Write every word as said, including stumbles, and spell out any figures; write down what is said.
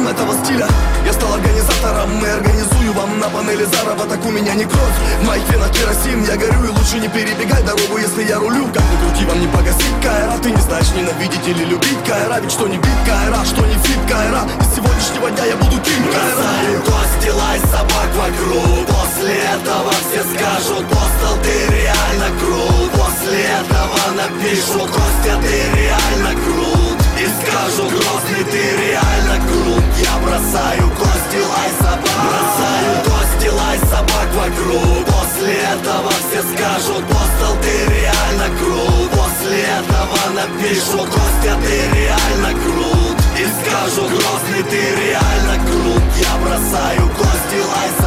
фанатом этого стиля. Я стал организатором и организую вам на панели заработок. У меня не кровь, в моих венах керосин. Я горю и лучше не перебегай дорогу, если я рулю. Как ни крути, вам не погасить Кайра. Ты не знаешь, ненавидеть или любить Кайра. Ведь что не бит Кайра, что не фит Кайра. Из сегодняшнего дня я буду ким Кайра. Бросаю кости, лай собак вокруг. После этого все скажут: Постал, ты реально крут. После этого напишут: Костя, ты реально крут. И скажут: Грозный, ты реально крут. Я бросаю кости, лай собак. Бросаю кости, лай собак вокруг. После этого все скажут: Постал, ты реально крут. После этого напишут: Костя, ты реально крут. И скажут: Грозный, ты реально крут. Я бросаю кости, лай собак.